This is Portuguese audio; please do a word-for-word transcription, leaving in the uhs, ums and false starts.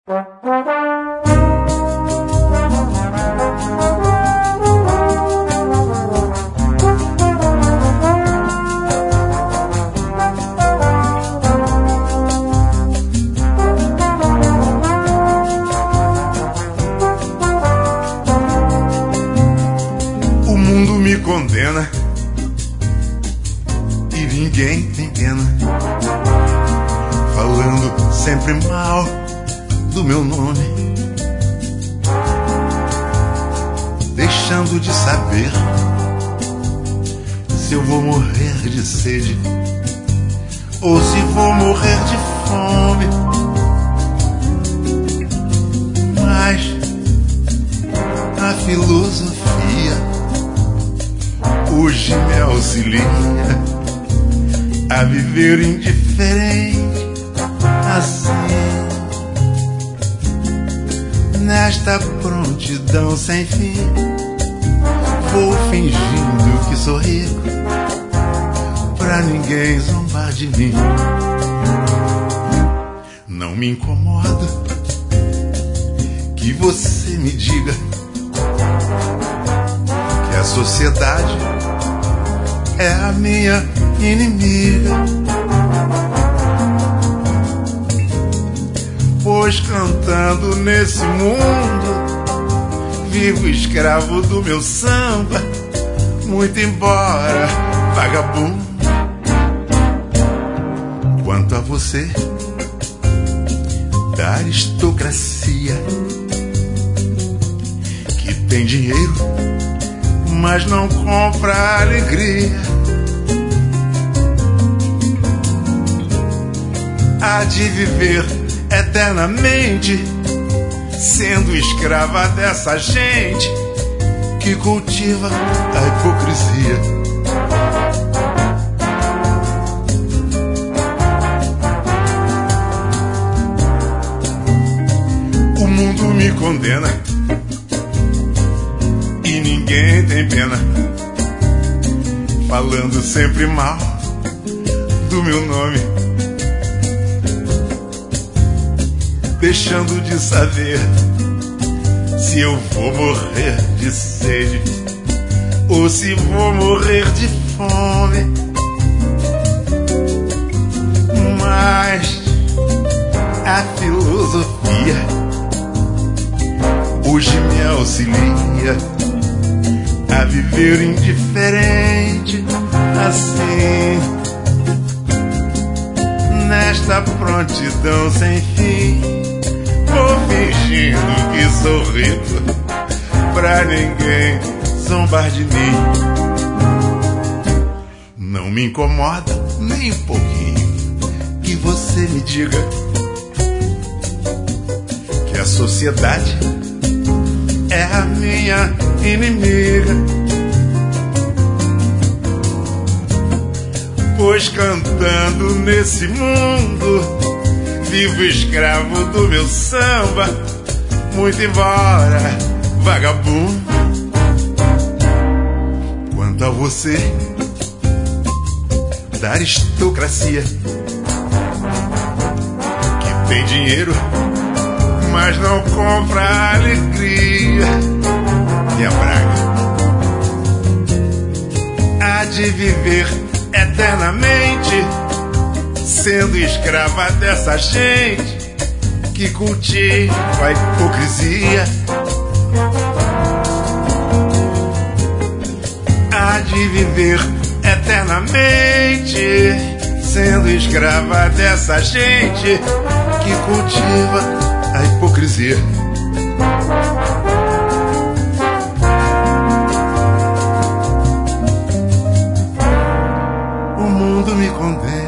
O mundo me condena e ninguém tem pena, falando sempre mal do meu nome, deixando de saber se eu vou morrer de sede ou se vou morrer de fome. Mas a filosofia hoje me auxilia a viver indiferente assim, nesta prontidão sem fim. Vou fingindo que sou rico pra ninguém zombar de mim. Não me incomoda que você me diga que a sociedade é a minha inimiga, pois cantando nesse mundo vivo escravo do meu samba, muito embora vagabundo. Quanto a você, da aristocracia, que tem dinheiro, mas não compra alegria, há de viver eternamente sendo escrava dessa gente que cultiva a hipocrisia. O mundo me condena e ninguém tem pena, falando sempre mal do meu nome, deixando de saber se eu vou morrer de sede ou se vou morrer de fome. Mas a filosofia hoje me auxilia a viver indiferente assim, nesta prontidão sem fim. Vou fingindo que sou rico pra ninguém zombar de mim. Não me incomoda nem um pouquinho que você me diga que a sociedade é a minha inimiga, pois cantando nesse mundo vivo escravo do meu samba, muito embora vagabundo. Quanto a você, da aristocracia, que tem dinheiro, mas não compra alegria, minha praga, há de viver eternamente sendo escrava dessa gente que cultiva a hipocrisia. Há de viver eternamente sendo escrava dessa gente que cultiva a hipocrisia. O mundo me condena